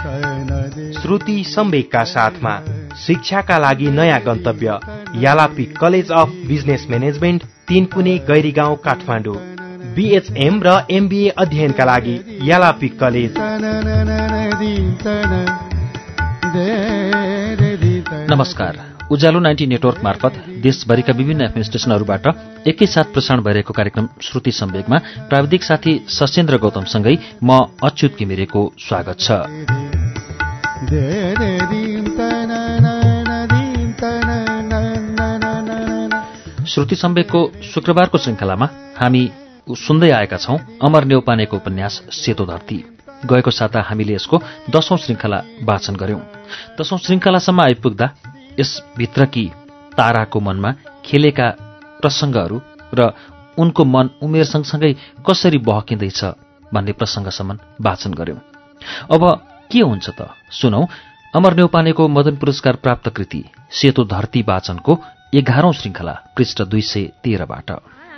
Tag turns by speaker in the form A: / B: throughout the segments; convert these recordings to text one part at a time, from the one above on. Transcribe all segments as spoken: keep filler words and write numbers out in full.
A: श्रुति सम्वेकका साथमा शिक्षाका लागि नयाँ गन्तव्य यालापिक college of business management Tinkune Gairigaun Kathmandu. BHM र एमबीए अध्ययनका लागि यालापिक कलेज।
B: नमस्कार। उज्यालो नाइन्टी नेटवर्क मार्फत देशभरिका विभिन्न एफएम स्टेशनहरूबाट एकैसाथ प्रसारण भइरहेको कार्यक्रम श्रुति सम्वेकमा प्राविधिक साथी सशेन्द्र गौतमसँगै म अच्युत घिमिरेको स्वागत छ। श्रुति सम्वेकको शुक्रबारको श्रृङ्खलामा हामी सुन्दै आएका छौं अमर न्यौपानेको उपन्यास सेतो धरती। गएको साता हामीले यसको दशौं श्रृङ्खला वाचन गर्यौं। दशौं श्रृङ्खलासम्म आइपुग्दा यसभित्रकी ताराको मनमा खेलेका प्रसङ्गहरू र उनको मन उमेर सँगसँगै कसरी बहकिँदैछ भन्ने प्रसङ्गसम्म वाचन गर्यौं। अब के हुन्छ त सुनौ अमर न्यौपानेको मदन पुरस्कार प्राप्त कृति सेतो धरती वाचनको एघारौं श्रृङ्खला पृष्ठ दुई सय तेह्रबाट।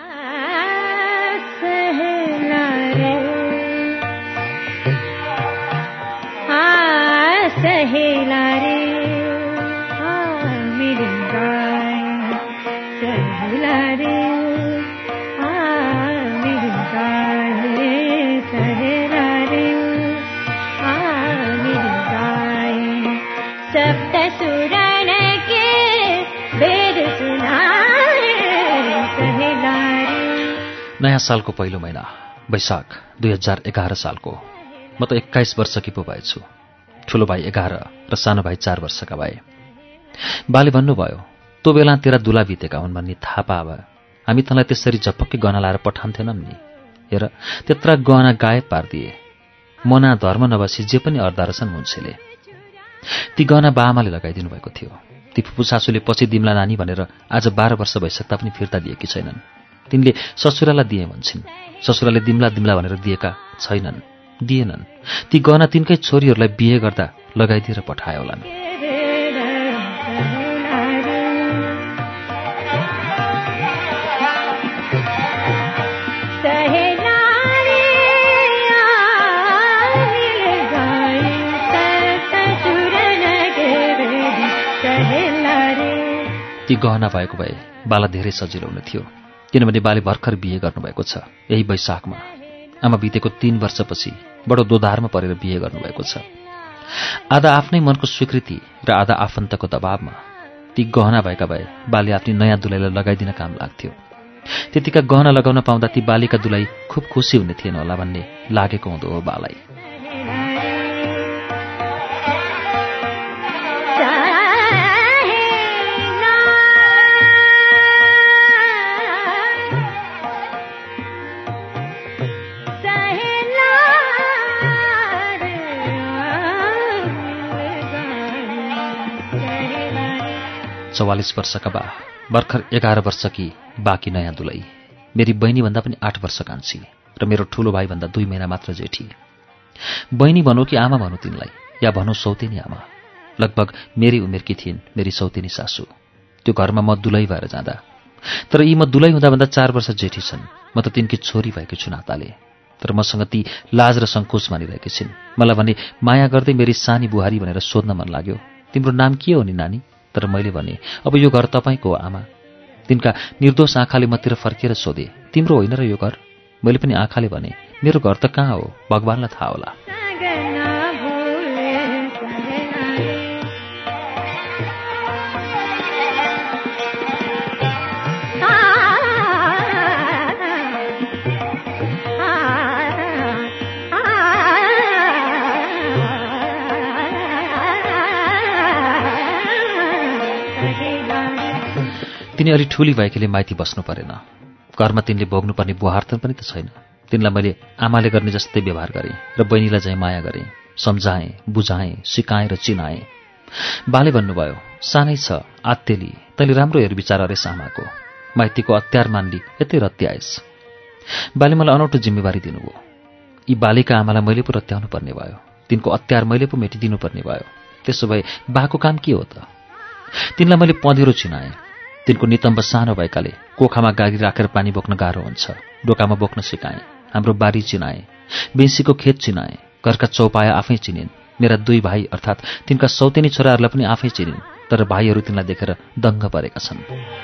B: नयाँ सालको पहिलो महिना वैशाख दुई हजार एघार सालको। म त एक्काइस वर्षकी पो भएछु। ठुलो भाइ एघार र सानो भाइ चार वर्षका भए। बाले भन्नुभयो त्यो बेला तेरा दुला बितेका हुन् भन्ने थाहा पाए हामी तँलाई त्यसरी झपक्कै गहना लाएर पठान्थेनौँ नि। हेर त्यत्रा गहना गायब पारिदिए। मना धर्म नबसी जे पनि अर्दा रहेछन् मुन्छेले। ती गहना बाआमाले लगाइदिनु भएको थियो। ती फुपू सासूले पछि दिम्ला नानी भनेर आज बाह्र वर्ष भइसक्दा पनि फिर्ता दिएकी छैनन्। तिनले ससुरालाई दिए भन्छन्। ससुराले दिम्ला दिम्ला भनेर दिएका छैनन्, दिएनन्। ती गहना तिनकै छोरीहरूलाई बिहे गर्दा लगाइदिएर पठायो होलान्। ती गहना भएको भए बाला धेरै सजिलो हुने थियो, किनभने बाले भर्खर बिहे गर्नुभएको छ यही वैशाखमा। आमा बितेको तीन वर्षपछि बडो दोधारमा परेर बिहे गर्नुभएको छ। आधा आफ्नै मनको स्वीकृति र आधा आफन्तको दबावमा ती गहना भएका भए बाले आफ्नी नयाँ दुलाईलाई लगाइदिन काम लाग्थ्यो। त्यतिका गहना लगाउन पाउँदा ती बालिका दुलाई खुब खुसी हुने थिएन होला भन्ने लागेको हुँदो हो बालाई। चौवालिस वर्षका बा, भर्खर एघार वर्षकी बाँकी नयाँ दुलै। मेरी बहिनीभन्दा पनि आठ वर्ष कान्छी र मेरो ठुलो भाइभन्दा दुई महिना मात्र जेठी। बहिनी भनौँ कि आमा भनौँ तिनलाई, या भनौँ सौतेनी आमा। लगभग मेरी उमेरकी थिइन् मेरी सौतेनी सासू। त्यो घरमा म दुलै भएर जाँदा। तर यी म दुलै हुँदाभन्दा चार वर्ष जेठी छन्। म त तिनकी छोरी भएकी छु नाताले। तर मसँग ती लाज र सङ्कोच मानिरहेकी छिन्। मलाई भने माया गर्दै मेरी सानी बुहारी भनेर सोध्न मन लाग्यो, तिम्रो नाम के हो नि नानी? तर मैले भने अब यो घर तपाईँको हो आमा। तिनका निर्दोष आँखाले मतिर फर्केर सोधे, तिम्रो होइन र यो घर? मैले पनि आँखाले भने मेरो घर त कहाँ हो, भगवानलाई थाहा होला। तिनी अलि ठुली भएकीले माइती बस्नु परेन। घरमा तिनले भोग्नुपर्ने बुहार्तन पनि त छैन। तिनलाई मैले आमाले गर्ने जस्तै व्यवहार गरेँ र बहिनीलाई चाहिँ माया गरेँ, सम्झाएँ, बुझाएँ, सिकाएँ र चिनाएँ। बाले भन्नुभयो, सानै छ आत्तेली, तैँले राम्रो हेर विचार अरेस आमाको। माइतीको अत्यार मान्ली यतै रत्याएस्। बाले मलाई अनौठो जिम्मेवारी दिनुभयो। यी बालिका आमालाई मैले पो रत्याउनु पर्ने भयो। तिनको अत्यार मैले पो मेटिदिनु पर्ने भयो। त्यसो भए बाको काम के हो त? तिनलाई मैले पँधेरो चिनाएँ। तिनको नितम्ब सानो भएकाले कोखामा गाडी राखेर पानी बोक्न गाह्रो हुन्छ। डोकामा बोक्न सिकाएँ। हाम्रो बारी चिनाएँ, बेसीको खेत चिनाएँ, घरका चौपाया आफै चिनिन्। मेरा दुई भाइ अर्थात् तिनका सौतेनी छोराहरूलाई पनि आफै चिनिन्, तर भाइहरू तिनलाई देखेर दङ्ग परेका छन्।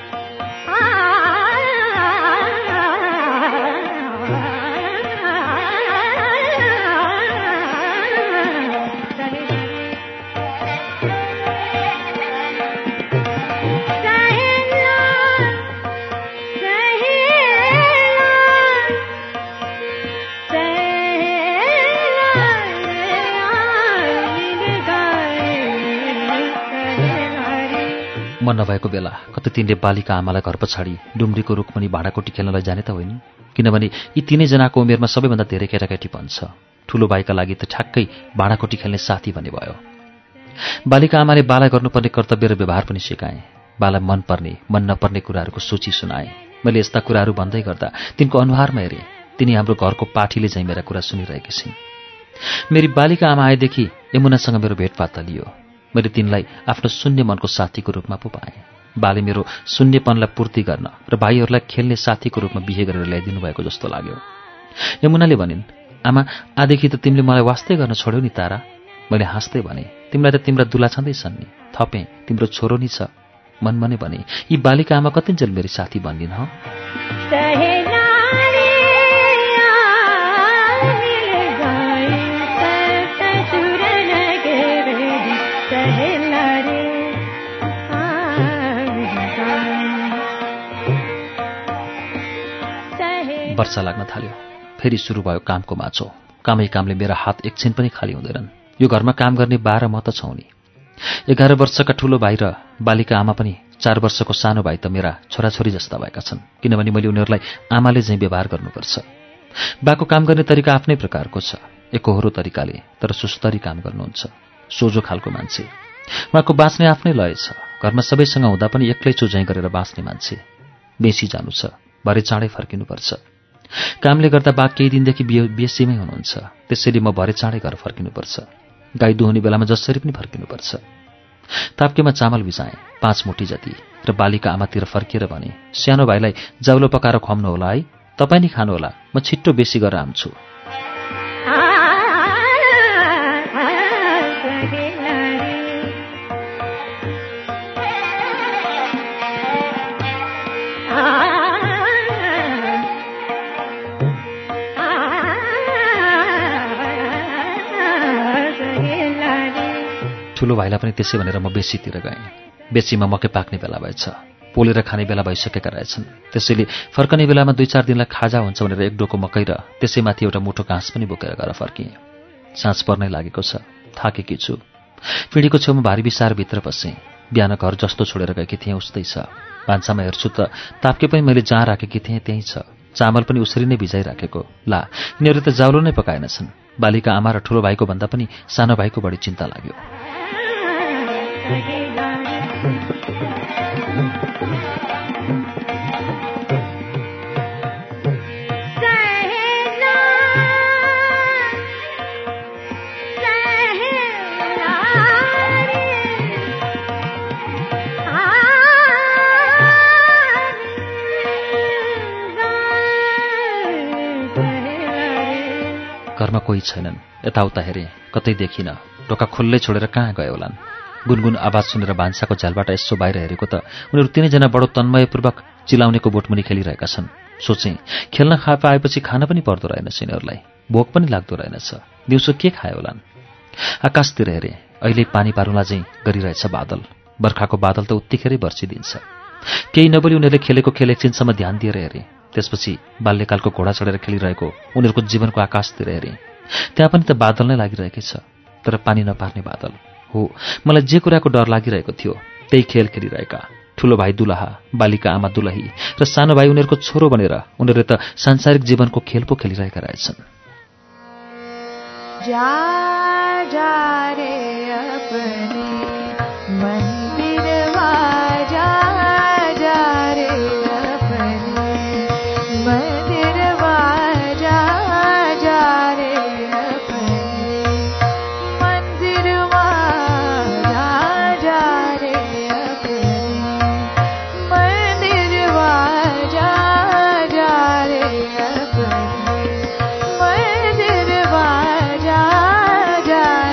B: म नभएको बेला कतै तिनले बालिका आमालाई घर पछाडि डुम्रीको रुखमुनि भाँडाकुटी खेल्नलाई जाने त होइन, किनभने यी तीनैजनाको उमेरमा सबैभन्दा धेरै केटाकेटी भन्छ। ठुलो भाइका लागि त ठ्याक्कै भाँडाकुटी खेल्ने साथी भन्ने भयो। बालिका आमाले बाला गर्नुपर्ने कर्तव्य र व्यवहार पनि सिकाए। बाला मनपर्ने मन नपर्ने कुराहरूको सूची सुनाए। मैले यस्ता कुराहरू भन्दै गर्दा तिनको अनुहारमा हेरेँ। तिनी हाम्रो घरको पाठीले झैँ मेरा कुरा सुनिरहेकी छिन्। मेरी बालिका आमा आएदेखि यमुनासँग मेरो भेटभाट लियो। मैले तिनलाई आफ्नो शून्य मनको साथीको रूपमा पो पाएँ। बाले मेरो शून्यपनलाई पूर्ति गर्न र भाइहरूलाई खेल्ने साथीको रूपमा बिहे गरेर ल्याइदिनु भएको जस्तो लाग्यो। यमुनाले भनिन्, आमा आदेखि त तिमीले मलाई वास्तै गर्न छोड्यौ नि तारा। मैले हाँस्दै भने, तिमीलाई त तिम्रा दुला छँदैछन् नि। थपेँ, तिम्रो छोरो नि छ। मनमा नै भने, यी बालिका आमा कतिन्जेल मेरी साथी बन्दिन् ह? वर्षा लाग्न थाल्यो। फेरि सुरु भयो कामको माछो। कामै कामले मेरा हात एकछिन पनि खाली हुँदैनन्। यो घरमा काम गर्ने बाह्र म त छौ नि। एघार वर्षका ठुलो भाइ र बालिका आमा पनि चार वर्षको सानो भाइ त मेरा छोराछोरी जस्ता भएका छन्, किनभने मैले उनीहरूलाई आमाले झैँ व्यवहार गर्नुपर्छ। बाको काम गर्ने तरिका आफ्नै प्रकारको छ, एकहोरो तरिकाले, तर सुस्तरी काम गर्नुहुन्छ। सोझो खालको मान्छे। उहाँको बाँच्ने आफ्नै लय छ। घरमा सबैसँग हुँदा पनि एक्लै चुझैँ गरेर बाँच्ने मान्छे। बेसी जानु छ, भरे चाँडै फर्किनुपर्छ। कामले गर्दा बा केही दिनदेखि बिएससीमै हुनुहुन्छ, त्यसैले म भरे चाँडै घर फर्किनुपर्छ। गाई दुहुने बेलामा जसरी पनि फर्किनुपर्छ। ताप्केमा चामल भिजाएँ, पाँच मुठी जति, र बालिका आमातिर फर्किएर भने, सानो भाइलाई जाउलो पकाएर खुवाउनु होला है, तपाईँ नि खानुहोला, म छिट्टो बेसी गरेर आउँछु। ठुलो भाइलाई पनि त्यसै भनेर म बेसीतिर गएँ। बेसीमा मकै पाक्ने बेला भएछ, पोलेर खाने बेला भइसकेका रहेछन्। त्यसैले फर्कने बेलामा दुई चार दिनलाई खाजा हुन्छ भनेर एक डोको मकै र त्यसैमाथि एउटा मुठो घाँस पनि बोकेर घर फर्किएँ। साँझ पर्नै लागेको छ, थाकेकी छु। पिँढीको छेउमा भारी बिसाएर भित्र पसेँ। बिहान घर जस्तो छोडेर गएकी थिएँ उस्तै छ। भान्सामा हेर्छु त ताप्के पनि मैले जहाँ राखेकी थिएँ त्यहीँ छ। चामल पनि उसरी नै भिजाइराखेको। ला, यिनीहरू त जाउलो नै पकाएनछन्। बालिका आमा र ठुलो भाइको भन्दा पनि सानो भाइको बढी चिन्ता लाग्यो। घरमा कोही छैनन्। यताउता हेरेँ, कतै देखिन। ढोका खुल्लै छोडेर कहाँ गए होलान्। गुनगुन आवाज सुनेर भान्साको झ्यालबाट यसो बाहिर हेरेको त उनीहरू तिनैजना बडो तन्मयपूर्वक चिलाउनेको बोटमुनि खेलिरहेका छन्। सोचेँ, खेल्न खा पाएपछि खान पनि पर्दो रहेनछ यिनीहरूलाई, भोक पनि लाग्दो रहेनछ। दिउँसो के खाए होलान्। आकाशतिर हेरेँ, अहिले पानी पारुला चाहिँ गरिरहेछ बादल। बर्खाको बादल त उत्तिखेरै बर्सिदिन्छ। केही नबोली उनीहरूले खेलेको खेल एकछिनसम्म ध्यान दिएर हेरेँ। त्यसपछि बाल्यकालको घोडा चढेर खेलिरहेको उनीहरूको जीवनको आकाशतिर हेरेँ। त्यहाँ पनि त बादल नै लागिरहेकै छ, तर पानी नपार्ने बादल हो। मलाई जे कुराको डर लागिरहेको थियो त्यही खेल खेलिरहेका ठुलो भाइ दुलहा, बालिका आमा दुलही र सानो भाइ उनीहरूको छोरो बनेर उनीहरूले त सांसारिक जीवनको खेल पो खेलिरहेका रहेछन्। जा जा रे अपने मन्दिरवा जा जा रे अपने मन्दिरवा जा जा रे अपने मन्दिरवा जा जा रे अपने मन्दिरवा जा जा रे अपने मन्दिरवा जा जा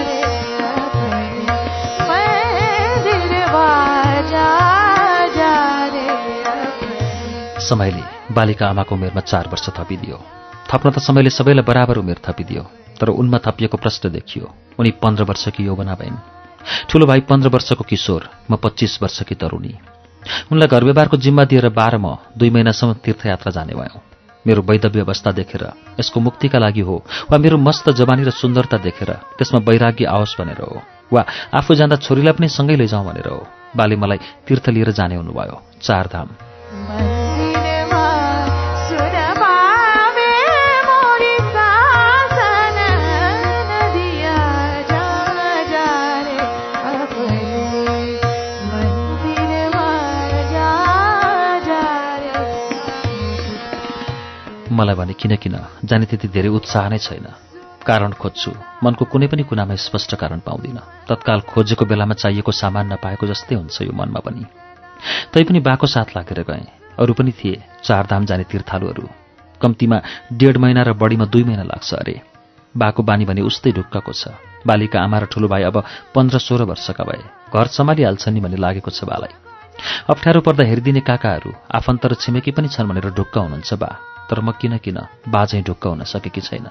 B: समयले बालिका आमाको उमेरमा चार वर्ष थपिदियो। थप्न त समयले सबैलाई बराबर उमेर थपिदियो, तर उनमा थपिएको प्रश्न देखियो। उनी पन्ध्र वर्षकी यौवना भइन्। ठूलो भाइ पन्ध्र वर्षको किशोर, म पच्चीस वर्षकी तरुणी। उनलाई घरव्यवहारको जिम्मा दिएर बाह्र म दुई महिनासम्म तीर्थयात्रा जाने भयौँ। मेरो वैधव्य अवस्था देखेर यसको मुक्तिका लागि हो, वा मेरो मस्त जवानी र सुन्दरता देखेर त्यसमा वैराग्य आओस् भनेर हो, वा आफू जाँदा छोरीलाई पनि सँगै लैजाउँ भनेर हो, बाले मलाई तीर्थ लिएर जाने हुनुभयो, चारधाम। मलाई भने किन किन जाने त्यति धेरै उत्साह नै छैन। कारण खोज्छु, मनको कुनै पनि कुनामा स्पष्ट कारण पाउँदिन। तत्काल खोजेको बेलामा चाहिएको सामान नपाएको जस्तै हुन्छ यो मनमा पनि। तैपनि बाको साथ लागेर गएँ। अरू पनि थिए चारधाम जाने तीर्थालुहरू। कम्तीमा डेढ महिना र बढीमा दुई महिना लाग्छ अरे। बाको बानी भने उस्तै ढुक्कको छ। बालिका आमा र ठुलो भाइ अब पन्ध्र सोह्र वर्षका भए। घर सम्हालिहाल्छन् नि भन्ने लागेको छ बालाई। अप्ठ्यारो पर्दा हेरिदिने काकाहरू, आफन्त र छिमेकी पनि छन् भनेर ढुक्क हुनुहुन्छ बा। तर म किन किन बा चाहिँ ढुक्क हुन सकेकी छैन।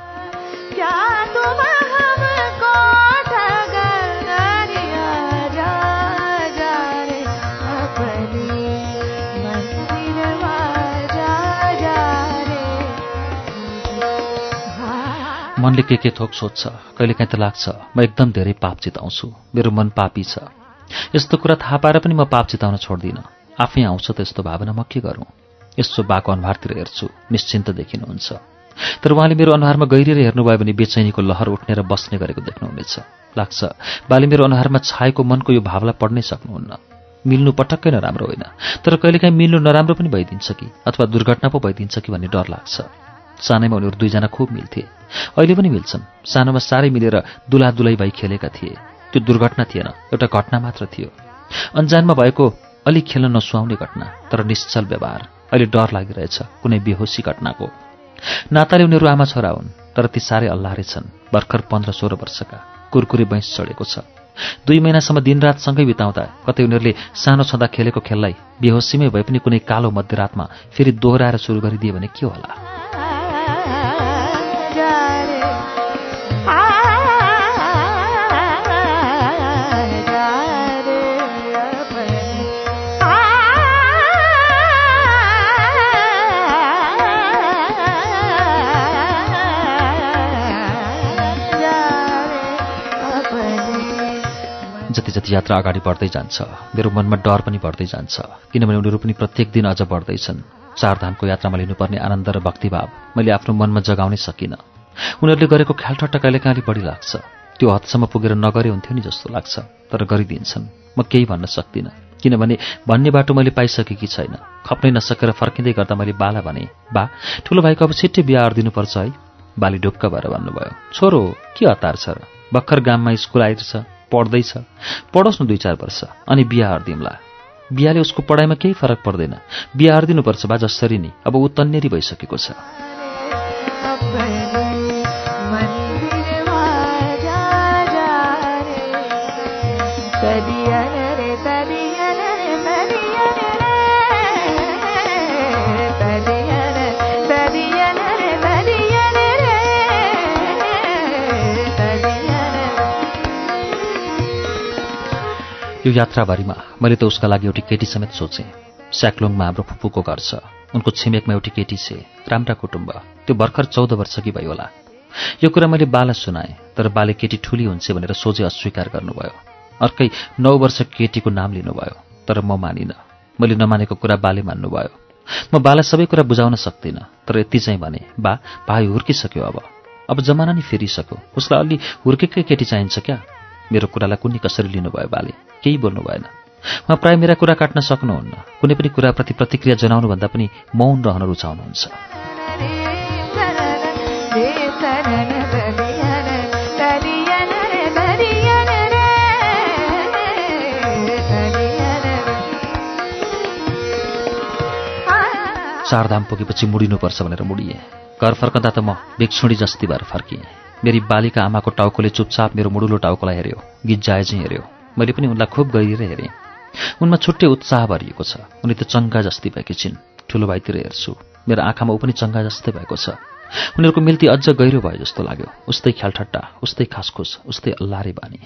B: मनले के के थोक सोध्छ। कहिलेकाहीँ त लाग्छ म एकदम धेरै पाप चिताउँछु, मेरो मन पापी छ। यस्तो कुरा थाहा पाएर पनि म पाप चिताउन छोड्दिनँ। आफै आउँछ त यस्तो भावना, म के गरौँ। यसो बाको अनुहारतिर हेर्छु, निश्चिन्त देखिनुहुन्छ। तर उहाँले मेरो अनुहारमा गहिरिएर हेर्नुभयो भने बेचैनीको लहर उठ्ने र बस्ने गरेको देख्नुहुनेछ। लाग्छ बाले मेरो अनुहारमा छाएको मनको यो भावलाई पढ्नै सक्नुहुन्न। मिल्नु पटक्कै नराम्रो होइन, तर कहिलेकाहीँ मिल्नु नराम्रो पनि भइदिन्छ कि, अथवा दुर्घटना पो भइदिन्छ कि भन्ने डर लाग्छ। सानैमा उनीहरू दुईजना खुब मिल्थे, अहिले पनि मिल्छन्। सानोमा साह्रै मिलेर दुला दुलै भई खेलेका थिए। त्यो दुर्घटना थिएन, एउटा घटना मात्र थियो। अन्जानमा भएको अलिक खेल्न नसुहाउने घटना, तर निश्चल व्यवहार। अहिले डर लागिरहेछ कुनै बेहोसी घटनाको। नाताले उनीहरू आमा छोरा हुन्, तर ती साह्रै अल्लारे छन्। भर्खर पन्ध्र सोह्र वर्षका, कुरकुरे बैंस चढेको छ। दुई महिनासम्म दिनरात सँगै बिताउँदा कतै उनीहरूले सानो छँदा खेलेको खेललाई बेहोसीमै भए पनि कुनै कालो मध्यरातमा फेरि दोहोऱ्याएर सुरु गरिदिए भने के होला। जति जति यात्रा अगाडि बढ्दै जान्छ मेरो मनमा डर पनि बढ्दै जान्छ, किनभने उनीहरू पनि प्रत्येक दिन अझ बढ्दैछन्। चारधामको यात्रामा लिनुपर्ने आनन्द र भक्तिभाव मैले आफ्नो मनमा जगाउनै सकिनँ। उनीहरूले गरेको ख्यालठट्टा कहिलेकाहीँ बढी लाग्छ। त्यो हदसम्म पुगेर नगरे हुन्थ्यो नि जस्तो लाग्छ, तर गरिदिन्छन्। म केही भन्न सक्दिनँ, किनभने भन्ने बाटो मैले पाइसकेकी छैन। खप्नै नसकेर फर्किँदै गर्दा मैले बाला भने, बा ठुलो भाइको अब छिट्टै बिहा अर्दिनुपर्छ है। बाले ढुक्क भएर भन्नुभयो, छोरो के हतार छ र, भर्खर गाममा स्कुल आइरहेछ, पढ्दैछ, पढोस् न दुई चार वर्ष, अनि बिहा हर्दिउँला। बिहाले उसको पढाइमा केही फरक पर्दैन। बिहा हर्दिनुपर्छ बा जसरी नि, अब ऊ तन्नेरी भइसकेको छ। यो यात्राभरिमा मैले त उसका लागि एउटी केटी समेत सोचेँ। स्याक्लोङमा हाम्रो फुपूको घर छ, उनको छिमेकमा एउटी केटी छे, राम्रा कुटुम्ब। त्यो भर्खर चौध वर्षकी भयो होला। यो कुरा मैले बाला सुनाएँ, तर बाले केटी ठुली हुन्छ भनेर सोझै अस्वीकार गर्नुभयो। अर्कै नौ वर्ष केटीको नाम लिनुभयो, तर म मानिनँ। मैले नमानेको कुरा बाले मान्नुभयो। म बाला सबै कुरा बुझाउन सक्दिनँ, तर यति चाहिँ भने, बा भाइ हुर्किसक्यो, अब अब जमाना नि फेरिसक्यो, उसलाई अलि हुर्केकै केटी चाहिन्छ क्या। मेरो कुरालाई कुन्नी कसरी लिनुभयो बाले, केही बोल्नु भएन। उहाँ प्राय मेरा कुरा काट्न सक्नुहुन्न, कुनै पनि कुराप्रति प्रतिक्रिया जनाउनुभन्दा पनि मौन रहन रुचाउनुहुन्छ। चारधाम पुगेपछि मुडिनुपर्छ भनेर मुडिए। घर फर्कँदा त म भिक्षुणी जस्ती भएर फर्किएँ। मेरी बालिका आमाको टाउकोले चुपचाप मेरो मुडुलो टाउकोलाई हेऱ्यो, गिज्जाए चाहिँ हेऱ्यो। मैले पनि उनलाई खुब गहिरेर हेरेँ। उनमा छुट्टै उत्साह भरिएको छ। उनी त चङ्गा जस्ती भएकी छिन्। ठुलो भाइतिर हेर्छु। मेरो आँखामा ऊ पनि चङ्गा जस्तै भएको छ। उनीहरूको मिल्ती अझ गहिरो भयो जस्तो लाग्यो। उस्तै ख्यालठट्टा, उस्तै खासखुस, उस्तै अल्लारे बानी।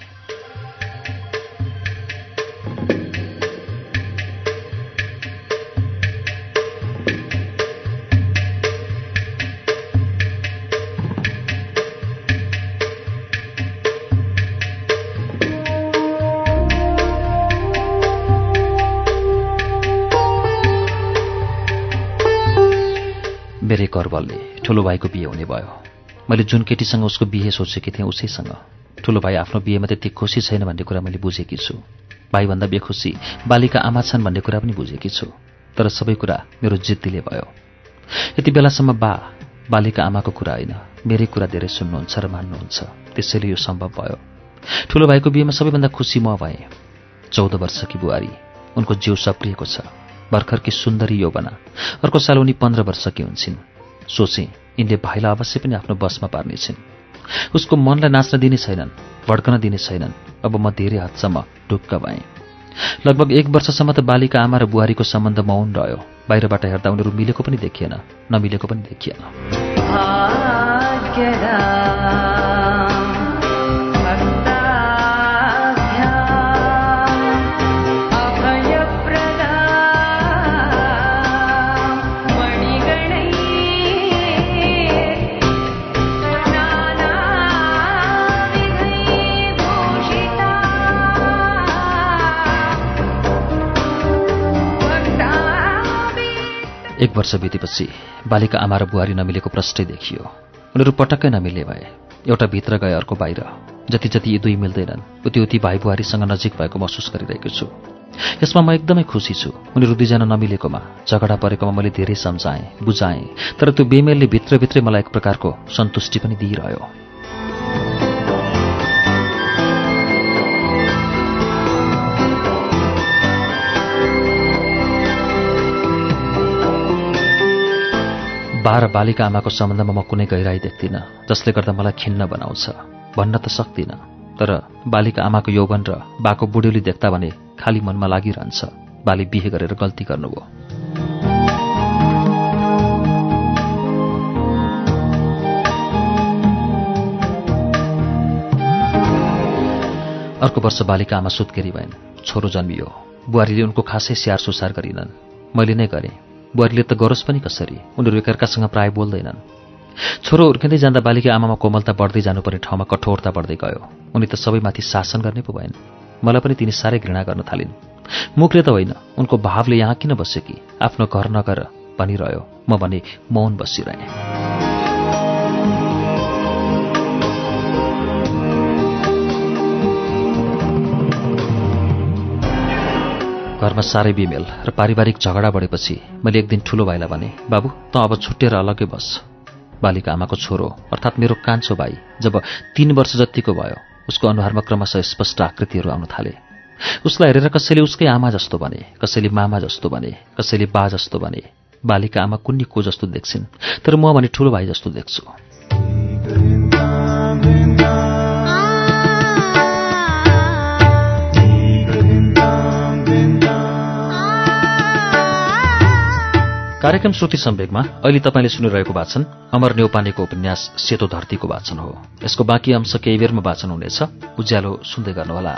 B: मेरै करबलले ठुलो भाइको बिहे हुने भयो। मैले जुन केटीसँग उसको बिहे सोचेकी थिएँ उसैसँग। ठुलो भाइ आफ्नो बिहेमा त्यति खुसी छैन भन्ने कुरा मैले बुझेकी छु। भाइभन्दा बेखुसी बालिका आमा छन् भन्ने कुरा पनि बुझेकी छु। तर सबै कुरा मेरो जिद्दीले भयो। यति बेलासम्म बा बालिका आमाको कुरा होइन, मेरै कुरा धेरै सुन्नुहुन्छ र मान्नुहुन्छ, त्यसैले यो सम्भव भयो। ठुलो भाइको बिहेमा सबैभन्दा खुसी म भएँ। चौध वर्षकी बुहारी, उनको जिउ सप्रिएको छ, भर्खरकी सुन्दरी यौवना। अर्को साल उनी पन्ध्र वर्षकी हुन्छन्। सोचे यिनले भाइलाई अवश्य पनि आफ्नो बसमा पार्नेछन्। उसको मनलाई नाच्न दिने छैनन्, भड्कन दिने छैनन्। अब म धेरै हदसम्म ढुक्क भएँ। लगभग एक वर्षसम्म त बालिका आमा र बुहारीको सम्बन्ध मौन रह्यो। बाहिरबाट हेर्दा उनीहरू मिलेको पनि देखिएन, नमिलेको पनि देखिएन। एक वर्ष बितेपछि बालिका आमा र बुहारी नमिलेको प्रष्टै देखियो। उनीहरू पटक्कै नमिल्ने भए। एउटा भित्र गए, अर्को बाहिर। जति जति यी दुई मिल्दैनन् उति उति भाइ बुहारीसँग नजिक भएको महसुस गरिरहेको छु। यसमा म एकदमै खुसी छु। उनीहरू दुईजना नमिलेकोमा, झगडा परेकोमा मैले धेरै सम्झाएँ, बुझाएँ। तर त्यो बेमेलले भित्रभित्रै मलाई एक प्रकारको सन्तुष्टि पनि दिइरह्यो। बा र बालिका आमाको सम्बन्धमा म कुनै गहिराई देख्दिनँ, जसले गर्दा मलाई खिन्न बनाउँछ। भन्न त सक्दिनँ, तर बालिका आमाको यौवन र बाको बुढ्यौली देख्दा भने खाली मनमा लागिरहन्छ, बाले बिहे गरेर गल्ती गर्नुभयो। अर्को वर्ष बालिका आमा सुत्केरी भइन्। छोरो जन्मियो। बुहारीले उनको खासै स्याहार सुसार गरिनन्, मैले नै गरेँ। बुहारीले त गरोस् पनि कसरी, उनीहरू एकअर्कासँग प्राय बोल्दैनन्। छोरो हुर्किँदै जाँदा बालिका आमामा कोमलता बढ्दै जानुपर्ने ठाउँमा कठोरता बढ्दै गयो। उनी त सबैमाथि शासन गर्ने पो भइन्। मलाई पनि तिनी साह्रै घृणा गर्न थालिन्। मुखले त होइन, उनको भावले यहाँ किन बस्यो कि, आफ्नो घर नगर भनिरह्यो। म भने मौन बसिरहेँ। घरमा साह्रै बिमेल र पारिवारिक झगडा बढेपछि मैले एक दिन ठुलो भाइलाई भने, बाबु त अब छुट्टिएर अलग्गै बस। बालिका आमाको छोरो अर्थात् मेरो कान्छो भाइ जब तीन वर्ष जतिको भयो, उसको अनुहारमा क्रमशः स्पष्ट आकृतिहरू आउन थाले। उसलाई हेरेर कसैले उसकै आमा जस्तो भने, कसैले मामा जस्तो भने, कसैले बा जस्तो भने। बालिका आमा कुन्नी को जस्तो देख्छिन्, तर म भने ठुलो भाइ जस्तो देख्छु। कार्यक्रम श्रुति सम्वेकमा अहिले तपाईँले सुनिरहेको वाचन अमर न्यौपानेको उपन्यास सेतो धरतीको वाचन हो। यसको बाँकी अंश केही बेरमा वाचन हुनेछ। उज्यालो सुन्दै गर्नुहोला।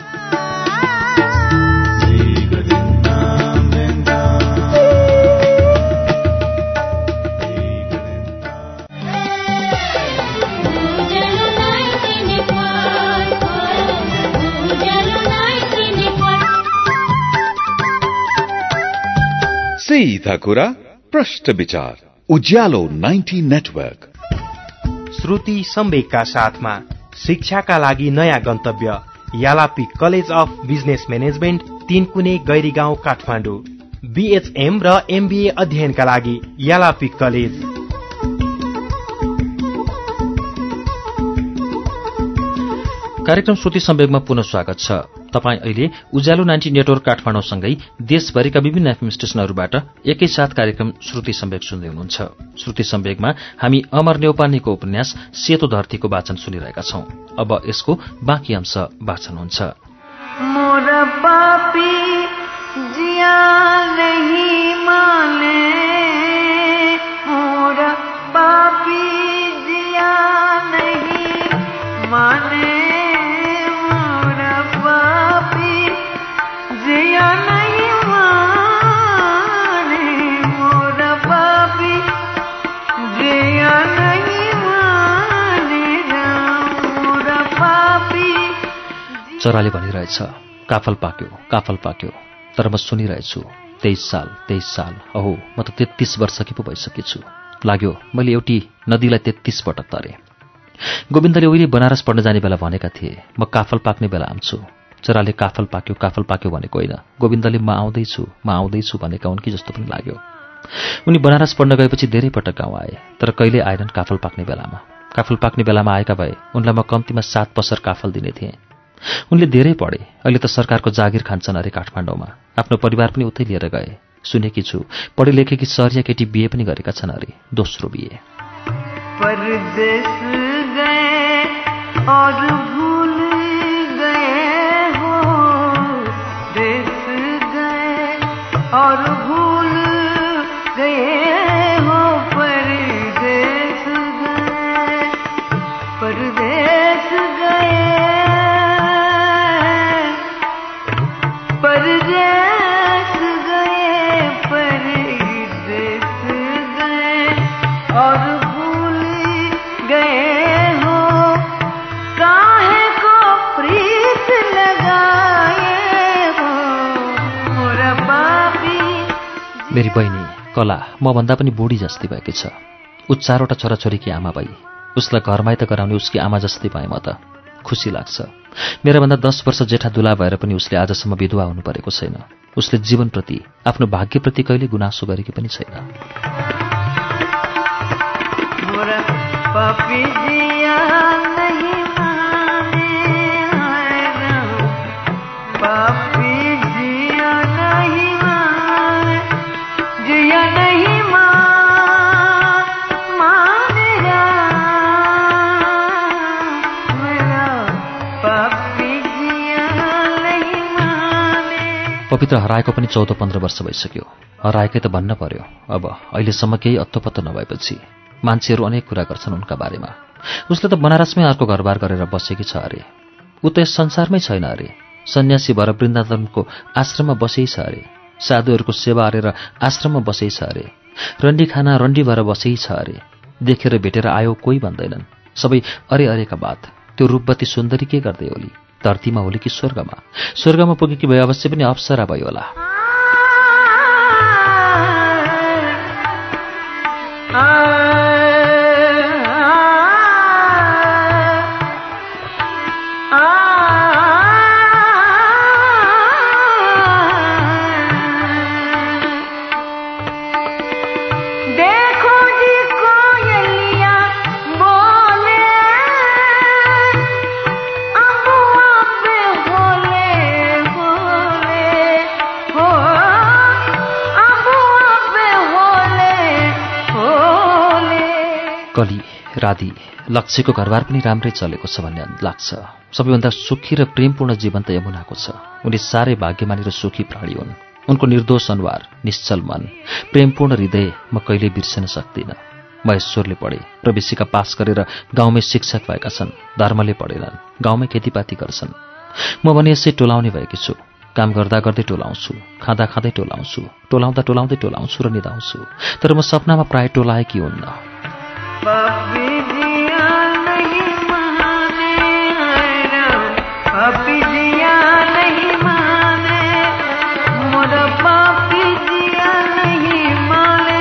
C: सीधा कुरा प्रश्न विचार उज्यालो नाइन्टी नेटवर्क।
A: श्रुति सम्वेकका साथमा शिक्षाका लागि नयाँ गन्तव्य यालापी college of business management Tinkune Gairigaun Kathmandu. BHM र एमबीए अध्ययनका लागि यालापी कलेज।
B: कार्यक्रम श्रुति सम्वेकमा पुनः स्वागत छ। तपाईँ अहिले उज्यालो नाइन्टी नेटवर्क काठमाडौँसँगै देशभरिका विभिन्न एफएम स्टेशनहरूबाट एकैसाथ कार्यक्रम श्रुति सम्वेक सुन्दै हुनुहुन्छ। श्रुति सम्वेकमा हामी अमर न्यौपानेको उपन्यास सेतो धरतीको वाचन सुनिरहेका छौं। अब यसको बाँकी अंश वाचन हुन्छ।
D: मोर पापी जिया नहीं माने
B: चराले भनिरहेछ, काफल पाक्यो, काफल पाक्यो। तर म सुनिरहेछु, तेइस साल, तेइस साल, अहो म त तेत्तीस वर्ष कि पो भइसकेछु। लाग्यो मैले एउटी नदीलाई तेत्तीस पटक तरेँ। गोविन्दले उहिले बनारस पढ्न जाने बेला भनेका थिए, म काफल पाक्ने बेला आउँछु। चराले काफल पाक्यो, काफल पाक्यो भनेको होइन, गोविन्दले म आउँदैछु, म आउँदैछु भनेका हुन् कि जस्तो पनि लाग्यो। उनी बनारस पढ्न गएपछि धेरै पटक गाउँ आए, तर कहिले आएनन् काफल पाक्ने बेलामा। काफल पाक्ने बेलामा आएका भए उनलाई म कम्तीमा सात पसर काफल दिने थिएँ। उनले धेरै पढे, अहिले त सरकारको जागिर खान्छन् अरे काठमाडौँमा। आफ्नो परिवार पनि उतै लिएर गए। सुनेकी छु पढे लेखेकी सरिया केटी बिए पनि गरेका छन् अरे, दोस्रो बिए।
D: परदेश गए और भूल गए हो, देश गए और भूल गए हो, परदेश गए, परदेश गए, परदेश गए, परदेश गए और भूल गए हो, काहे को प्रीत लगाए हो, मोरा पापी।
B: मेरी बहिनी कला म भन्दा पनि बुढी जस्तै भएकी छ। ऊ चारवटा छोराछोरीकी आमा भई, उसलाई घरमाइत गराउने उसकी आमा जस्तै भए म त। खुसी लाग्छ। मेरा भन्दा दस वर्ष जेठा दुला भएर पनि उसले आजसम्म विधवा हुनु परेको छैन। उसले जीवनप्रति, आफ्नो भाग्यप्रति कहिले गुनासो गरेकी पनि छैन।
D: मोरा पापी जिया नहीं माने, पापी जिया नहीं माने, जिया नहीं माने, मेरा पापी जिया नहीं माने।
B: पवित्र हराएको पनि चौध पन्ध्र वर्ष भइसक्यो। हराएकै त भन्न पर्यो। अब अहिलेसम्म केही अत्तोपत्तो नभएपछि मान्छेहरू अनेक कुरा गर्छन् उनका बारेमा। उसले त बनारसमै अर्को घरबार गरेर बसेकी छ अरे। ऊ त यस संसारमै छैन अरे। सन्यासी भएर वृन्दावनको आश्रममा बसेै छ अरे। साधुहरूको सेवा गरेर आश्रममा बसेै छ अरे। रन्डी खाना रन्डी भएर बसेै छ अरे। देखेर भेटेर आयो कोही भन्दैनन्। सबै अरे अरेका बात। त्यो रूपवती सुन्दरी के गर्दै होली? धरतीमा होली कि स्वर्गमा? स्वर्गमा पुगेकी भए अवश्य पनि अप्सरा भयो होला। कली, राधी, लक्ष्यको घरबार पनि राम्रै चलेको छ भन्ने लाग्छ। सबैभन्दा सुखी र प्रेमपूर्ण जीवन त यमुनाको छ। उनी साह्रै भाग्यमानी र सुखी प्राणी हुन्। उनको निर्दोष अनुहार, निश्चल मन, प्रेमपूर्ण हृदय म कहिल्यै बिर्सन सक्दिनँ। महेश्वरले पढे, प्रवेशिका पास गरेर गाउँमै शिक्षक भएका छन्। धर्मले पढेनन्, गाउँमै खेतीपाती गर्छन्। म भने यसै टोलाउने भएकी छु। काम गर्दा गर्दै टोलाउँछु, खाँदा खाँदै टोलाउँछु, टोलाउँदा टोलाउँदै टोलाउँछु र निदाउँछु। तर म सपनामा प्राय टोलाएकी हुन्न।
D: पापी जिया नहीं माने, पापी जिया नहीं माने, मोरा पापी जिया नहीं माने।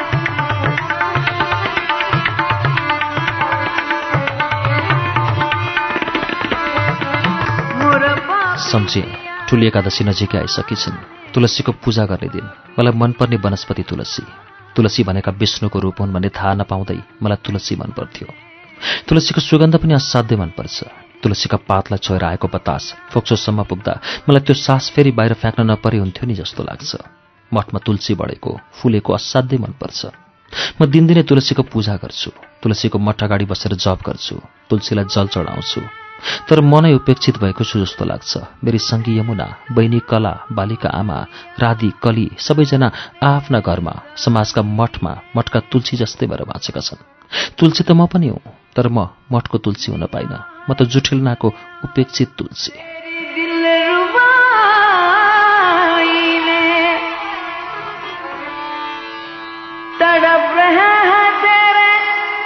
B: सम्झे ठुली एकादशी नजिकै आइसकेछन्। तुलसीको पूजा गर्ने दिन। मलाई मनपर्ने वनस्पति तुलसी। तुलसी भनेका विष्णुको रूप हुन् भन्ने थाहा नपाउँदै मलाई तुलसी मन पर्थ्यो। तुलसीको सुगन्ध पनि असाध्यै मनपर्छ। तुलसीका पातलाई छोएर आएको बतास फोक्सोसम्म पुग्दा मलाई त्यो सास फेरि बाहिर फ्याँक्न नपरे हुन्थ्यो नि जस्तो लाग्छ। मठमा तुलसी बढेको, फुलेको असाध्यै मनपर्छ। म दिनदिनै तुलसीको पूजा गर्छु। तुलसीको मठ अगाडि बसेर जप गर्छु। तुलसीलाई जल चढाउँछु। तर म नै उपेक्षित भएको छु जस्तो लाग्छ। मेरी सङ्गी यमुना, बहिनी कला, बालिका आमा, राधी, कली सबैजना आफ्ना घरमा, समाजका मठमा, मठका तुलसी जस्तै भएर बाँचेका छन्। तुलसी त म पनि हुँ, तर म मठको तुलसी हुन पाइनँ। म त जुठिल्नाको उपेक्षित तुलसी।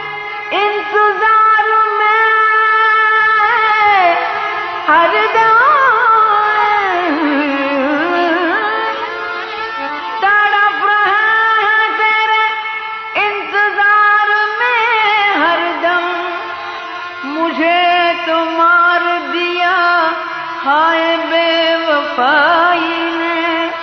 D: हरदम हाय बेवफाई ने।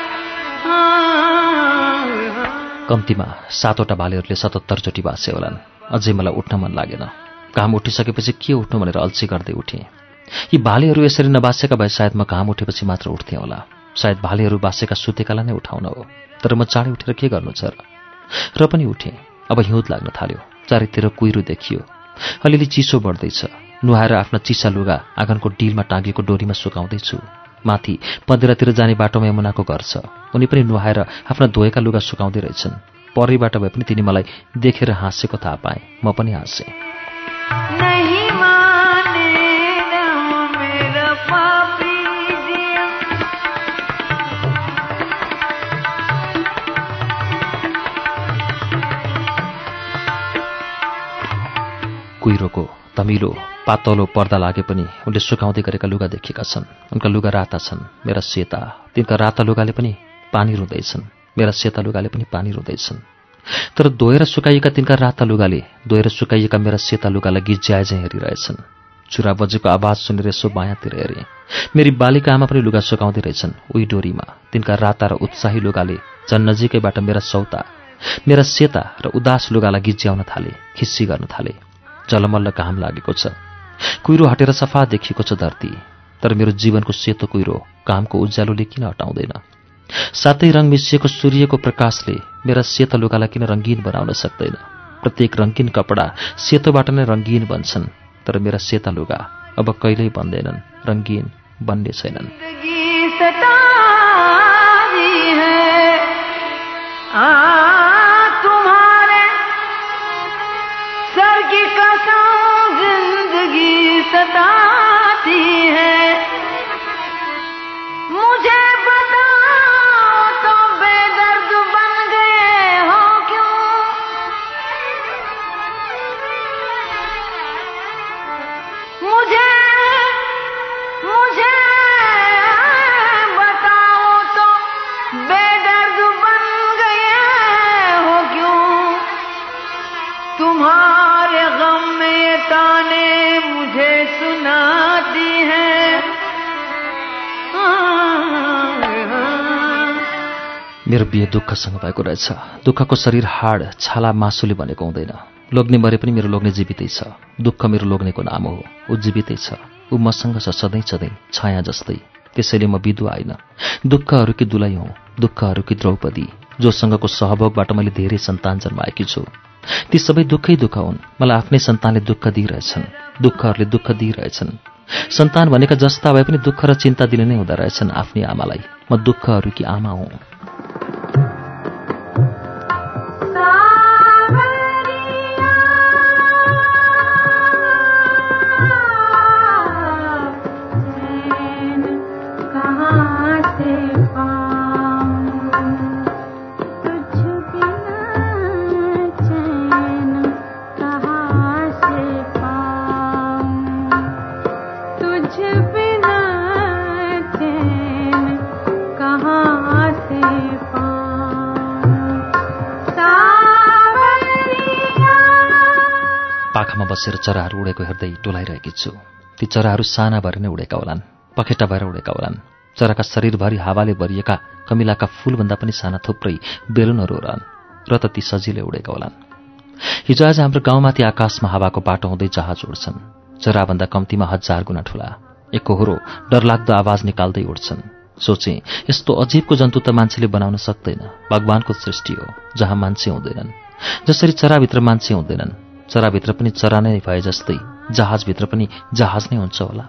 B: कम्तीमा सातवटा भालेहरूले सतहत्तर चोटि बासे होलान्। अझै मलाई उठ्न मन लागेन। घाम उठिसकेपछि के उठ्नु भनेर अल्छी गर्दै उठेँ। यी भालेहरू यसरी नबासेका भए सायद म घाम उठेपछि मात्र उठ्थेँ होला। सायद भालेहरू बासेका सुतेकालाई नै उठाउन हो। तर म चाँडै उठेर के गर्नु छ र? र पनि उठेँ। अब हिउँद लाग्न थाल्यो। चारैतिर कुहिरो देखियो। अलिअलि चिसो बढ्दैछ। नुहाएर आफ्ना चिसा लुगा आँगनको डिलमा टाँगिएको डोरीमा सुकाउँदैछु। माथि पन्देरातिर जाने बाटोमा यमुनाको घर छ। उनी पनि नुहाएर आफ्ना धोएका लुगा सुकाउँदै रहेछन्। परैबाट भए पनि तिनी मलाई देखेर हाँसेको थाहा पाएँ। म पनि हाँसेँ।
D: नहीं मानेगा मेरा पापी जिया।
B: कुहिरोको तमिलो पातलो पर्दा लागे पनि उनले सुकाउँदै गरेका लुगा देखिएका छन्। उनका लुगा राता छन्, मेरा सेता। तिनका राता लुगाले पनि पानी रुँदैछन्, मेरा सेता लुगाले पनि पानी रुँदैछन्। तर धोएर सुकाइएका तिनका राता लुगाले धोएर सुकाइएका मेरा सेता लुगालाई गिज्याए चाहिँ हेरिरहेछन्। चुरा बजेको आवाज सुनेर यसो बायाँतिर हेरेँ। मेरी बालिका आमा पनि लुगा सुकाउँदै रहेछन् उही डोरीमा। तिनका राता र उत्साही लुगाले झन् नजिकैबाट मेरा सौता, मेरा सेता र उदास लुगालाई गिज्याउन थाले, खिस्सी गर्न थाले। जलमल्ल घाम लागेको छ। कुहिरो हटेर सफा देखिएको छ धरती। तर मेरो जीवनको सेतो कुहिरो घामको उज्यालोले किन हटाउँदैन? सातै रङ मिसिएको सूर्यको प्रकाशले मेरा सेता लुगालाई किन रङ्गीन बनाउन सक्दैन? प्रत्येक रङ्गीन कपडा सेतोबाट नै रङ्गीन बन्छन्। तर मेरा सेता लुगा अब कहिल्यै बन्दैनन्, रङ्गीन बन्ने छैनन्।
D: सताती है मुझे, बताओ तो बेदर्द बन गए हो क्यों? मुझे मुझे बताओ तो बेदर्द बन गए हो क्यों? तुम्हारे गम में ये ताने मुझे सुनाती है।
B: मेरो बिहे दुःखसँग भएको रहेछ। दुःखको शरीर हाड छाला मासुले बनेको हुँदैन। लोग्ने मरे पनि मेरो लोग्ने जीवितै छ। दुःख मेरो लोग्नेको नाम हो। ऊ जीवितै छ। ऊ मसँग छ सधैँ सधैँ छाया जस्तै। त्यसैले म विधवा होइन, दुःखहरूकी दुलै हुँ, दुःखहरूकी द्रौपदी, जोसँगको सहभोगबाट मैले धेरै सन्तान जन्माएकी छु। ती सबै दुःखै दुःख हुन्। मलाई आफ्नै सन्तानले दुःख दिइरहेछन्, दुःखहरूले दुःख दिइरहेछन्। सन्तान भनेका जस्ता भए पनि दुःख र चिन्ता दिने नै हुँदो रहेछन् आफ्नै आमालाई। म दुःखहरूकी आमा हुँ। पाखामा बसेर चराहरू उडेको हेर्दै टोलाइरहेकी छु। ती चराहरू साना भएर नै उडेका होलान्, पखेटा भएर उडेका होलान्। चराका शरीरभरि हावाले भरिएका कमिलाका फूलभन्दा पनि साना थुप्रै बेलुनहरू होलान् र त ती सजिलै उडेका होलान्। हिजो आज हाम्रो गाउँमाथि आकाशमा हावाको बाटो हुँदै जहाज उड्छन्। चराभन्दा कम्तीमा हजार गुणा ठुला, एकहोरो डरलाग्दो आवाज निकाल्दै उड्छन्। सोचे यस्तो अजीबको जन्तु त मान्छेले बनाउन सक्दैन। भगवानको सृष्टि हो जहाँ मान्छे हुँदैनन्। जसरी चराभित्र मान्छे हुँदैनन्, चराभित्र पनि चरा नै भए जस्तै जहाजभित्र पनि जहाज नै हुन्छ होला।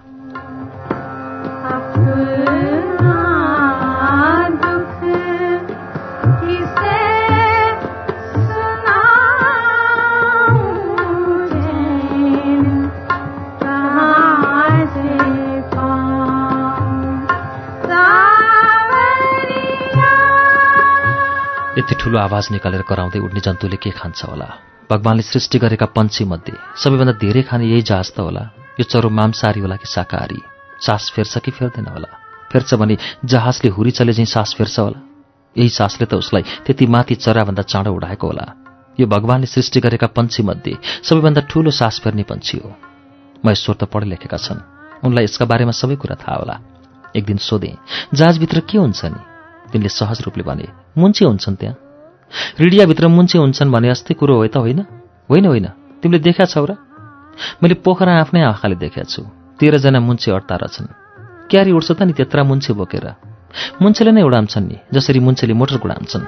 B: यति ठुलो आवाज निकालेर कराउँदै उड्ने जन्तुले के खान्छ होला? भगवानले सृष्टि गरेका पन्छी मध्ये सबैभन्दा धेरै खाने यही जहाज त होला। यो चरो मांसाहारी होला कि शाकाहारी? सास फेर्छ कि फेर्दैन होला? फेर्छ भने जहाजले हुरी चले झैँ सास फेर्छ होला। यही सासले त उसलाई त्यति माथि चराभन्दा चाँडो उडाएको होला। यो भगवानले सृष्टि गरेका पन्छी मध्ये सबैभन्दा ठूलो सास फेर्ने पन्छी हो। महेश्वर त पढे लेखेका छन्, उनलाई यसका बारेमा सबै कुरा थाहा होला। एक दिन सोधेँ, जहाजभित्र के हुन्छ नि? तिनले सहज रूपले भने, मुन्चे हुन्छन् त्यहाँ। रिडियाभित्र मुन्चे हुन्छन् भने जस्तै कुरो हो त होइन? होइन होइन, तिमीले देखा छौ र? मैले पोखरा आफ्नै आँखाले देखेको छु। तेह्रजना मुन्चे अड्ता रहेछन्। क्यारी उड्छ त नि त्यत्रा मुन्चे बोकेर। मुन्चेले नै उडाम्छन् नि, जसरी मुन्चेले मोटर उडाम्छन्।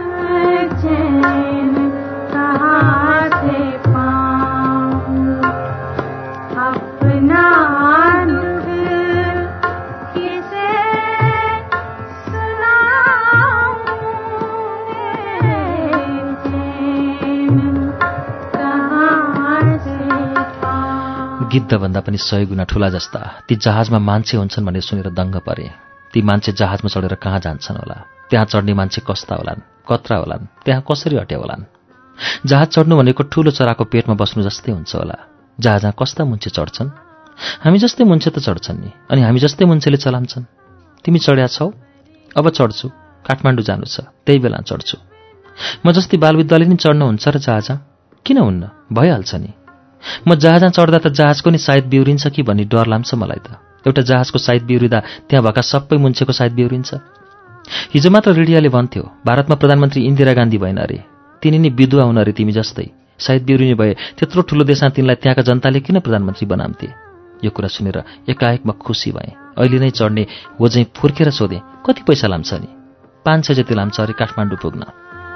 B: गिद्धभन्दा पनि सय गुणा ठूला जस्ता ती जहाजमा मान्छे हुन्छन् भन्ने सुनेर दङ्ग परे। ती मान्छे जहाजमा चढेर कहाँ जान्छन् होला? त्यहाँ चढ्ने मान्छे कस्ता होलान्, कत्रा होलान्, त्यहाँ कसरी अट्या होलान्? जहाज चढ्नु भनेको ठूलो चराको पेटमा बस्नु जस्तै हुन्छ होला। जहाजमा कस्ता मुन्छे चढ्छन्? हामी जस्तै मुन्छे त चढ्छन् नि, अनि हामी जस्तै मुन्छेले चलाउँछन्। तिमी चढ्या छौ? अब चढ्छु, काठमाडौँ जानु छ, त्यही बेला चढ्छु। म जस्तै बालविद्यालय नि चढ्नुहुन्छ र जहाज? किन हुन्न? भइहाल्छ नि। म जहाजमा चढ्दा त जहाजको नि सायद बिउरिन्छ कि भन्ने डर लाग्छ मलाई त। एउटा जहाजको सायद बिउरिँदा त्यहाँ भएका सबै मुन्छेको सायद बिउरिन्छ। हिजो मात्र रेडियोले भन्थ्यो भारतमा प्रधानमन्त्री इन्दिरा गान्धी भएन अरे, तिनी नि विधवा हुन अरे तिमी जस्तै। सायद बिउरिने भए त्यत्रो ठुलो देशमा तिनलाई त्यहाँका जनताले किन प्रधानमन्त्री बनाम्थे? यो कुरा सुनेर एकाएक म खुसी भएँ। अहिले नै चढ्ने हो चाहिँ फुर्केर सोधेँ, कति पैसा लान्छ नि? पाँच सय जति लान्छ अरे काठमाडौँ पुग्न।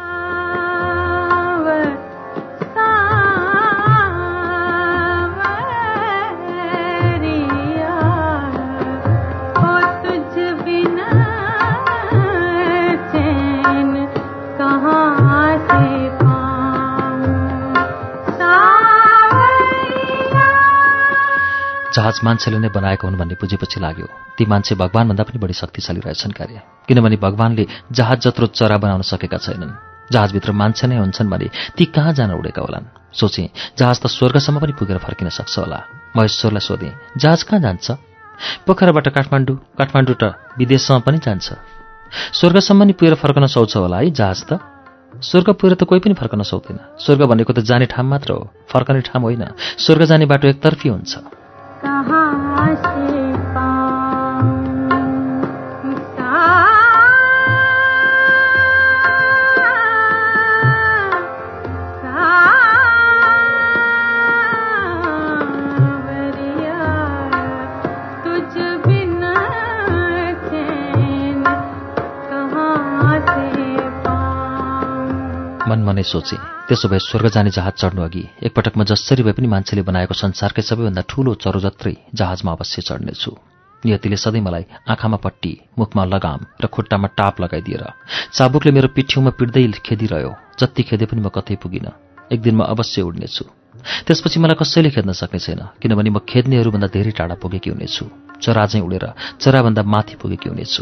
B: जहाज मान्छेले नै बनाएको हुन् भन्ने बुझेपछि लाग्यो ती मान्छे भगवानभन्दा पनि बढी शक्तिशाली रहेछन् कार्य। किनभने भगवानले जहाज जत्रो चरा बनाउन सकेका छैनन्। जहाजभित्र मान्छे नै हुन्छन् भने ती कहाँ जान उडेका होलान्? सोचेँ जहाज त स्वर्गसम्म पनि पुगेर फर्किन सक्छ होला। म ईश्वरलाई सोधेँ, जहाज कहाँ जान्छ? पोखराबाट काठमाडौँ, काठमाडौँ त विदेशसम्म पनि जान्छ। स्वर्गसम्म नि पुगेर फर्कन सक्छ होला है जहाज त? स्वर्ग पुगेर त कोही पनि फर्कन सक्दैन। स्वर्ग भनेको त जाने ठाउँ मात्र हो, फर्कने ठाउँ होइन। स्वर्ग जाने बाटो एकतर्फी हुन्छ। मनमा नै सोचेँ, त्यसो भए स्वर्ग जाने जहाज चढ्नु अघि एकपटक म जसरी भए पनि मान्छेले बनाएको संसारकै सबैभन्दा ठूलो चरो जत्रै जहाजमा अवश्य चढ्नेछु। नियतिले सधैँ मलाई आँखामा पट्टी, मुखमा लगाम र खुट्टामा टाप लगाइदिएर चाबुकले मेरो पिठ्यौमा पिट्दै खेदिरह्यो। जति खेदे पनि म कतै पुगिनँ। एक दिन म अवश्य उड्नेछु। त्यसपछि मलाई कसैले खेद्न सक्ने छैन, किनभने म खेद्नेहरूभन्दा धेरै टाढा पुगेकी हुनेछु। चरा चाहिँ उडेर चराभन्दा माथि पुगेकी हुनेछु।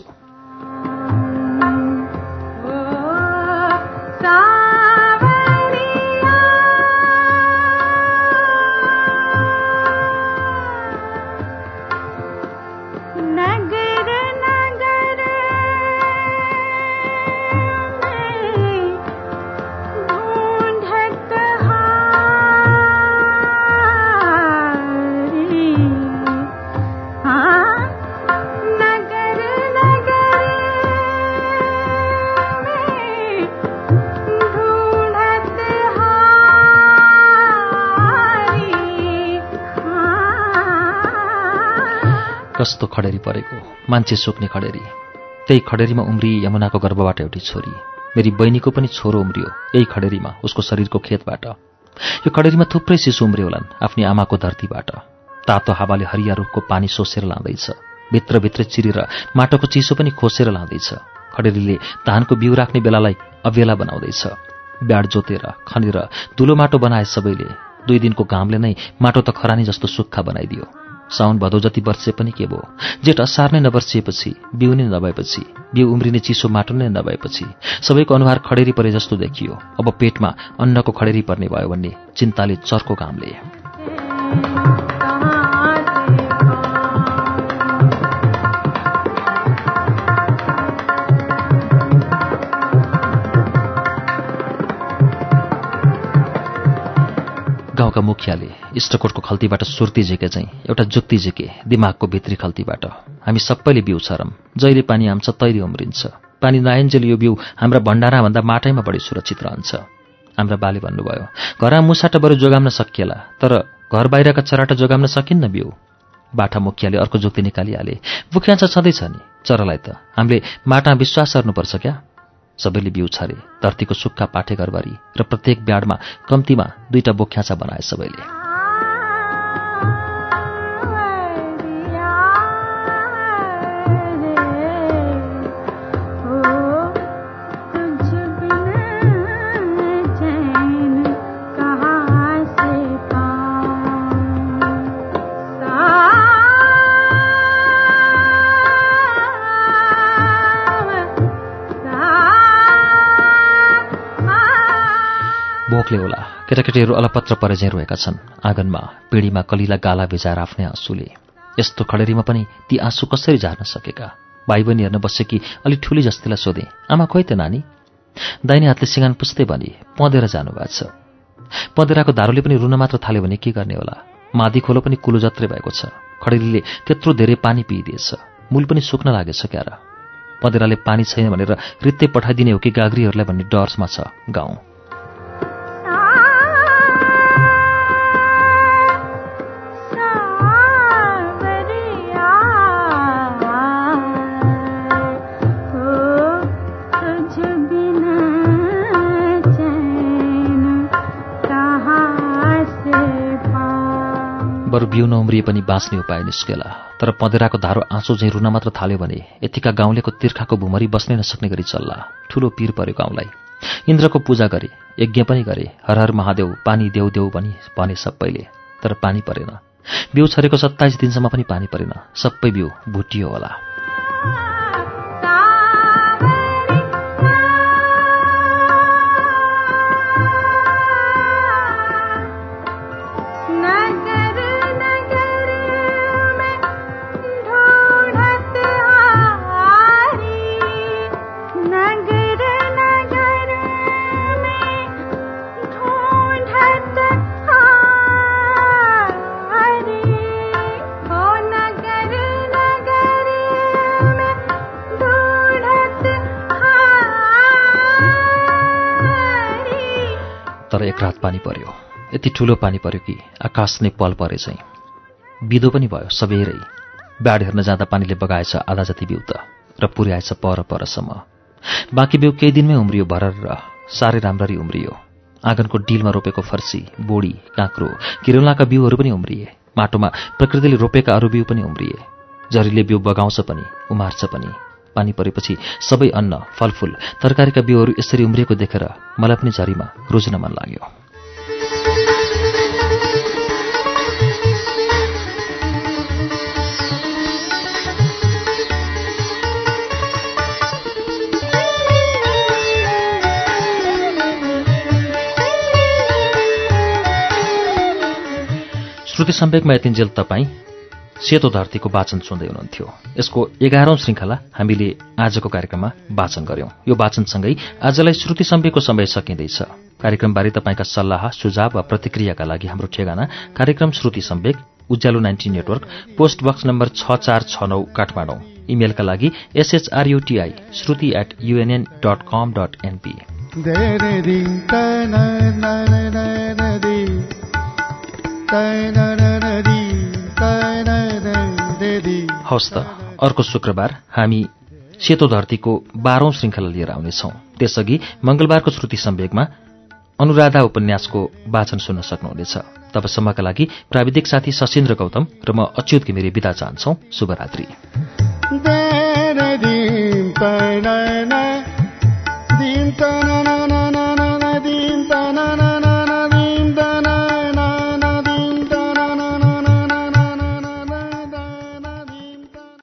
B: कस्तो खडेरी परेको, मान्छे सुक्ने खडेरी। त्यही खडेरीमा उम्री यमुनाको गर्भबाट एउटी छोरी। मेरी बहिनीको पनि छोरो उम्रियो यही खडेरीमा, उसको शरीरको खेतबाट। यो खडेरीमा थुप्रै शिशु उम्रियो होलान् आफ्नी आमाको धरतीबाट। तातो हावाले हरिया रुखको पानी सोसेर लाँदैछ। भित्रभित्र चिरेर माटोको चिसो पनि खोसेर लाँदैछ। खडेरीले धानको बिउ राख्ने बेलालाई अबेला बनाउँदैछ। ब्याड जोतेर खनेर धुलो माटो बनाए सबैले। दुई दिनको घामले नै माटो त खरानी जस्तो सुक्खा बनाइदियो। साउन भदौ जति वर्षे पनि के भो, जेठ असार नै नवर्षिएपछि, बिउ नै नभएपछि, बिउ उम्रिने चिसो माटो नै नभएपछि सबैको अनुहार खडेरी परे जस्तो देखियो। अब पेटमा अन्नको खडेरी पर्ने भयो भन्ने चिन्ताले चर्को घामले। गाउँका मुखियाले इष्टकोटको खल्तीबाट सुर्ती झिके चाहिँ एउटा जुक्ति झिके दिमागको भित्री खल्तीबाट। हामी सबैले बिउ छरौँ। जहिले पानी आउँछ तैले उम्रिन्छ। पानी नआइन्जेल यो बिउ हाम्रा भण्डाराभन्दा माटैमा बढी सुरक्षित रहन्छ। हाम्रा बाले भन्नुभयो, घरमा मुसाटा बरु जोगाउन सकिएला, तर घर बाहिरका चराटा जोगाउन सकिन्न बिउ। बाठा मुखियाले अर्को जुक्ति निकालिहाले, बुख्यान्छ छँदैछ नि, चरालाई त हामीले माटामा विश्वास गर्नुपर्छ क्या। सबैले बिउ छरे, धरतीको सुक्खा पाठे घरबारी र प्रत्येक ब्याडमा कम्तीमा दुईटा बोख्याचा बनाए सबैले। भोकले होला केटाकेटीहरू अलपत्र परे झैँ रोएका छन्। आँगनमा पिँढीमा कलिला गाला भिजाएर आफ्नै आँसुले। यस्तो खडेरीमा पनि ती आँसु कसरी झार्न सकेका? भाइ बहिनी हेर्न बसेकी अलि ठुली जस्तीलाई सोधे, आमा खोइ त नानी? दाहिने हातले सिँगान पुस्दै भने, पँधेर जानुभएको छ। पँधेराको धारोले पनि रुन मात्र थाल्यो भने के गर्ने होला? मादी खोलो पनि कुलो जत्रै भएको छ। खडेरीले त्यत्रो धेरै पानी पिइदिएछ, मूल पनि सुक्न लागेछ क्यार। पँधेराले पानी छैन भनेर रित्तै पठाइदिने हो कि गाग्रीहरूलाई भन्ने डरमा छ गाउँ। बरु बिउ नउम्रिए पनि बाँच्ने उपाय निस्केला। तर पँधेराको धारो आँसु झैँ रुन मात्र थाल्यो भने यतिका गाउँलेको तिर्खाको भुमरी बस्नै नसक्ने गरी चल्ला। ठूलो पीर पर्यो गाउँलाई। इन्द्रको पूजा गरे, यज्ञ पनि गरे, हर हर महादेव पानी देऊ देऊ पनि भने सबैले, तर पानी परेन। बिउ छरेको सत्ताइस दिनसम्म पनि पानी परेन। सबै बिउ भुटियो होला। तर एक रात पानी पर्यो। यति ठूलो पानी पर्यो कि आकाश नै पल परे चाहिँ। बिदो पनि भयो सबेरै। ब्याड हेर्न जाँदा पानीले बगाएछ आधा जति बिउ त, र पुर्याएछ पर परसम्म। बाँकी बिउ केही दिनमै उम्रियो भरर र साह्रै राम्ररी उम्रियो। आँगनको डिलमा रोपेको फर्सी, बोडी, काँक्रो, किरौलाका बिउहरू पनि उम्रिए। माटोमा प्रकृतिले रोपेका अरू बिउ पनि उम्रिए। झरीले बिउ बगाउँछ पनि उमार्छ पनि। पानी परेपछि सबै अन्न, फलफूल, तरकारीका बिउहरू यसरी उम्रिएको देखेर मलाई पनि झरीमा रोज्न मन लाग्यो। श्रुति सम्वेकमा यतिन्जेल तपाईँ सेतो धरतीको वाचन सुन्दै हुनुहुन्थ्यो। यसको एघारौं श्रृङ्खला हामीले आजको कार्यक्रममा वाचन गर्यौं। यो वाचनसँगै आजलाई श्रुति सम्वेकको समय सकिँदैछ। कार्यक्रमबारे तपाईँका सल्लाह, सुझाव वा प्रतिक्रियाका लागि हाम्रो ठेगाना कार्यक्रम Shruti Sambek, Ujyaalo ninety network, post box number छ चार छ नौ काठमाडौँ। इमेलका लागि SHRUTI Shruti at UNN dot com dot NP. हवस् त, अर्को शुक्रबार हामी सेतो धरतीको बाह्रौं श्रृङ्खला लिएर आउनेछौँ। त्यसअघि मंगलबारको श्रुति सम्वेकमा अनुराधा उपन्यासको वाचन सुन्न सक्नुहुनेछ। तबसम्मका लागि प्राविधिक साथी सशिन्द्र गौतम र म अच्युत घिमिरे बिदा चाहन्छौँ। शुभरात्रि। दिन